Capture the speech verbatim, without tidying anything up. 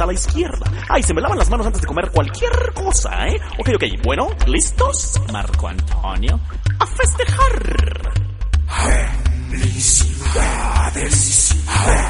a la izquierda. Ay, se me lavan las manos antes de comer cualquier cosa, ¿eh? Ok, ok, bueno, ¿listos? Marco Antonio, a festejar. Felicidades.